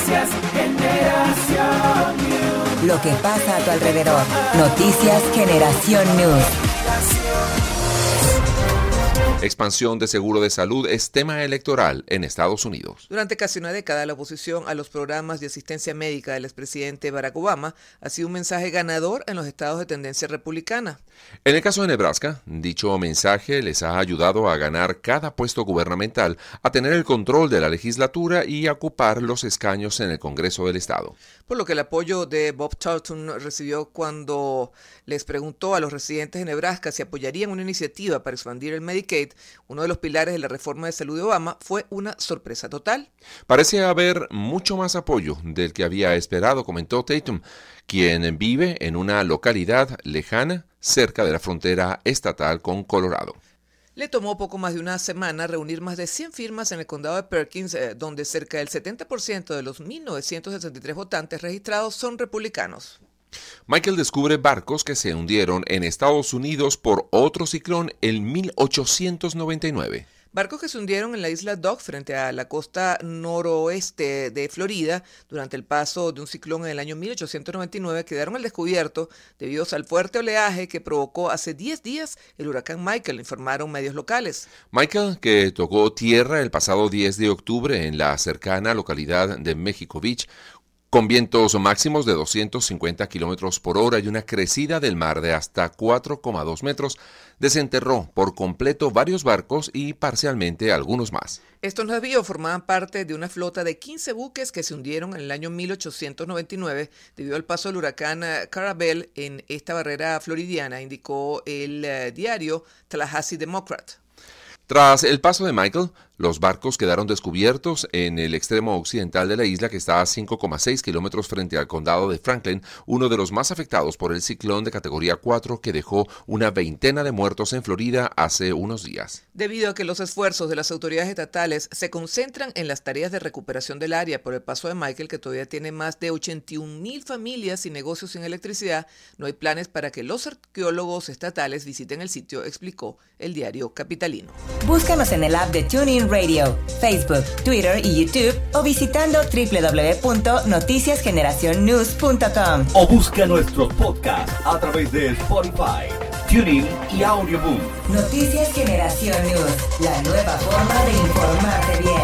Noticias Generación News. Lo que pasa a tu alrededor. Noticias Generación News. Expansión de seguro de salud es tema electoral en Estados Unidos. Durante casi una década, la oposición a los programas de asistencia médica del expresidente Barack Obama ha sido un mensaje ganador en los estados de tendencia republicana. En el caso de Nebraska, dicho mensaje les ha ayudado a ganar cada puesto gubernamental, a tener el control de la legislatura y a ocupar los escaños en el Congreso del estado. Por lo que el apoyo de Bob Charlton recibió cuando les preguntó a los residentes de Nebraska si apoyarían una iniciativa para expandir el Medicaid, uno de los pilares de la reforma de salud de Obama, fue una sorpresa total. Parece haber mucho más apoyo del que había esperado, comentó Tatum, quien vive en una localidad lejana cerca de la frontera estatal con Colorado. Le tomó poco más de una semana reunir más de 100 firmas en el condado de Perkins, donde cerca del 70% de los 1.963 votantes registrados son republicanos. Michael descubre barcos que se hundieron en Estados Unidos por otro ciclón en 1899. Barcos que se hundieron en la isla Dog frente a la costa noroeste de Florida durante el paso de un ciclón en el año 1899 quedaron al descubierto debido al fuerte oleaje que provocó hace 10 días el huracán Michael, informaron medios locales. Michael, que tocó tierra el pasado 10 de octubre en la cercana localidad de Mexico Beach, con vientos máximos de 250 kilómetros por hora y una crecida del mar de hasta 4,2 metros, desenterró por completo varios barcos y parcialmente algunos más. Estos navíos formaban parte de una flota de 15 buques que se hundieron en el año 1899 debido al paso del huracán Carabel en esta barrera floridiana, indicó el diario Tallahassee Democrat. Tras el paso de Michael, los barcos quedaron descubiertos en el extremo occidental de la isla, que está a 5,6 kilómetros frente al condado de Franklin, uno de los más afectados por el ciclón de categoría 4 que dejó una veintena de muertos en Florida hace unos días. Debido a que los esfuerzos de las autoridades estatales se concentran en las tareas de recuperación del área por el paso de Michael, que todavía tiene más de 81,000 familias y negocios sin electricidad, no hay planes para que los arqueólogos estatales visiten el sitio, explicó el diario capitalino. Búscanos en el app de TuneIn Radio, Facebook, Twitter y YouTube o visitando www.noticiasgeneracionnews.com. O busca nuestros podcasts a través de Spotify, TuneIn y Audioboom. Noticias Generación News, la nueva forma de informarte bien.